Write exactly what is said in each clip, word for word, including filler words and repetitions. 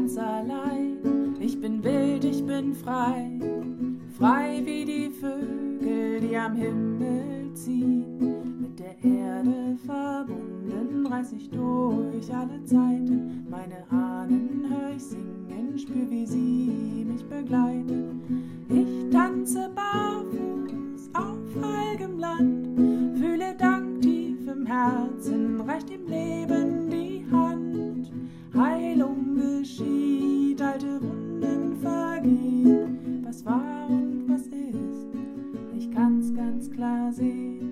ganz allein. Ich bin wild, ich bin frei, frei wie die Vögel, die am Himmel ziehen. Mit der Erde verbunden reiß ich durch alle Zeiten. Meine Ahnen hör ich singen, spür, wie sie mich begleiten. Ich tanze barfuß auf heilgem Land, fühle Dank tief im Herzen, reicht dem Leben die Hand. Heilung geschieht, alte Wunden vergehen. Was war und was ist, ich kann's ganz klar sehen.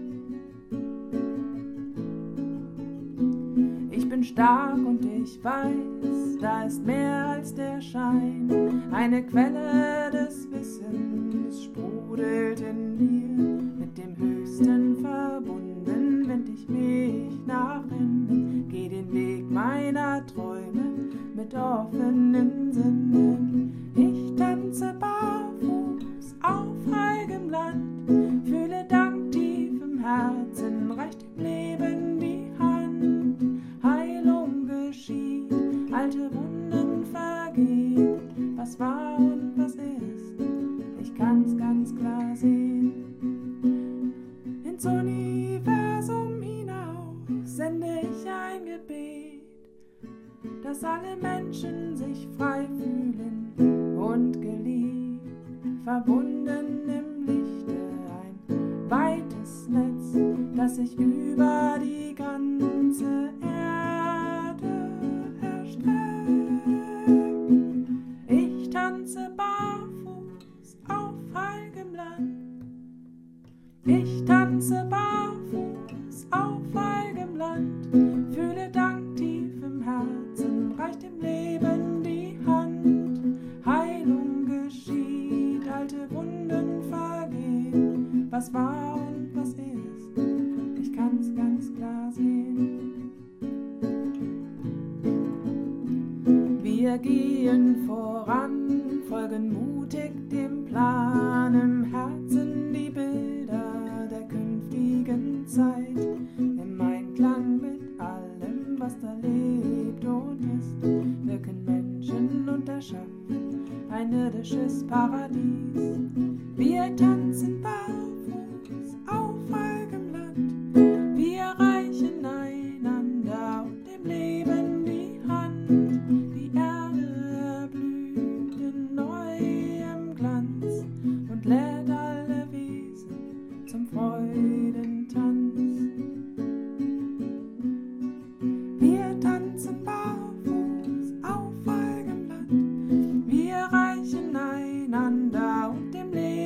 Ich bin stark und ich weiß, da ist mehr als der Schein. Eine Quelle des Wissens sprudelt in mir. Mit dem Höchsten verbunden wend ich mich nach innen. Geh den Weg meiner Träume mit offenen Sinnen. Ich tanze barfuß auf heilgem Land, fühle Dank tief im Herzen, reicht dem Leben die Hand. Heilung geschieht, alte Wunden vergehen. Was war und was ist, ich kann's ganz klar sehen. Ins Universum hinaus sende ich ein Gebet, dass alle Menschen sich frei fühlen und geliebt, verbunden im Lichte, ein weites Netz, das sich über die ganze Erde erstreckt. Ich tanze barfuß auf heilgem Land. Ich tanze barfuß auf heilgem Land, fühle Dank tief im Herzen, reicht dem Leben die Hand. Heilung geschieht, alte Wunden vergehen. Was war und was ist, ich kann's ganz klar sehen. Wir gehen voran, folgen mutig dem Plan, im Herzen die Bilder der künftigen Zeit, im Einklang mit allem, was da lebt und ist, wirken Menschen und erschaffen ein irdisches Paradies. Wir tanzen barfuß auf heilgem Land, wir reichen einander und dem Leben die Hand. Die Erde erblüht in neuem Glanz und lädt alle Wesen zum Freudentanz. Wir tanzen barfuß auf heilgem Land, wir reichen einander und dem Leben